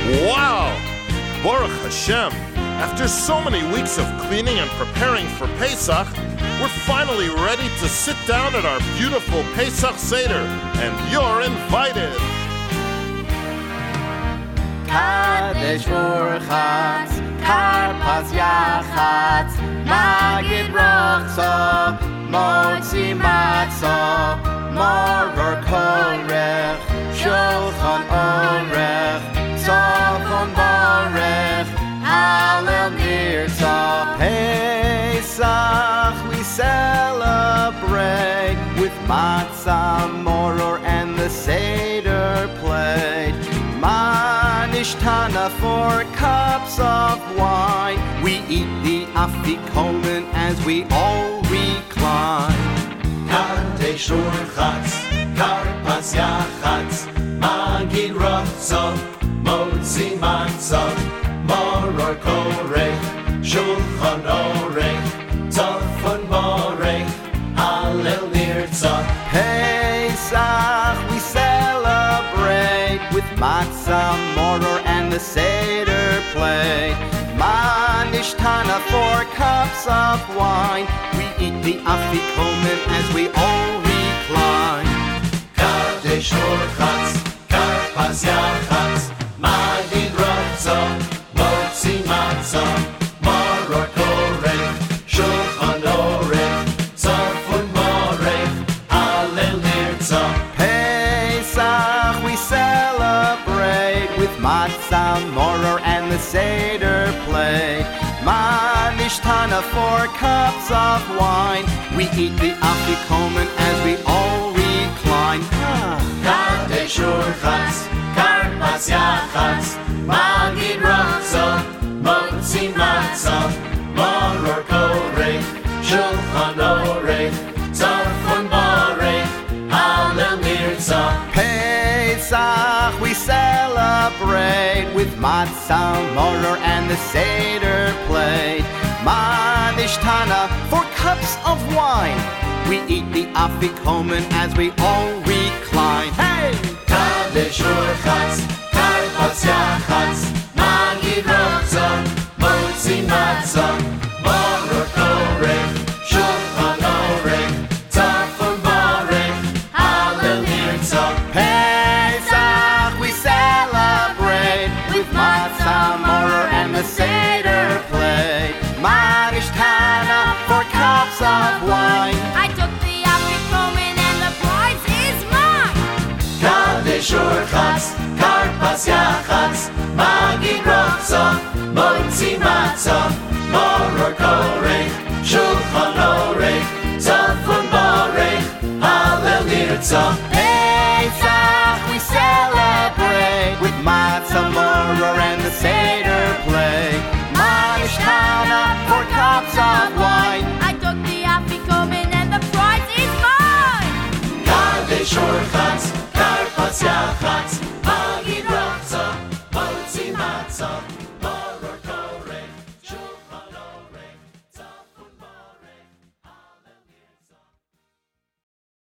Wow! Baruch Hashem! After so many weeks of cleaning and preparing for Pesach, we're finally ready to sit down at our beautiful Pesach Seder, and you're invited! Kadesh Urchatz, Karpas Yachatz, Magid Rochza, Motzi Matzah, Moror Korech, Shulchan Orech, Tzachon Borech, Hallel Nirza. Pesach we celebrate with Matzah, Moror, and the Seder plate. Manishtana 4 cups of wine. We eat the afikomen as we all recline. Kadesh Urchatz, Karpas Yachatz, Magid Rochza, Motzi Matzah, Moror Korech, Shulchan Orech, Tzachon Borech, Hallel Nirza. Pesach we celebrate with Matzah, Moror, and the Seder plate. Manishtana 4 cups of wine. We eat the afikomen as we all recline. Kadesh Urchatz, Karpas Yachatz, Magid Rochza, Motzi Matzah, Moror Korech, Shulchan Orech, Tzachon Borech, Hallel Nirza. Pesach we celebrate with Matzah, Moror, and the Seder plate. Manishtana 4 cups of wine. We eat the afikomen as we all recline. Kadesh Urchatz, Karpas Yachatz, Magid Rochza, Motzi Matzah, Moror Korech, Shulchan Orech, Tzachon Borech, Hallel Nirza. Pesach we celebrate with Matzah, Moror, and the Seder plate. Manishtana 4 cups of wine. We eat the afikomen as we all recline. Hey! Kadesh Urchatz, Karpas Yachatz, Magid Rochza, Motzi Matzah, Moror Korech, Shulchan Orech, Tzachon Borech, Hallel Nirza. Pesach we celebrate with Matzah, Moror, and the Seder plate. Manishtana 4 cups of wine. I took the afikomen and the prize is mine. Kadesh Urchatz, Karpas Yachatz, Magid Rochza, Motzi Matzah, Moror Korech, Shulchan Orech, Tzachon Borech, Hallel Nirza.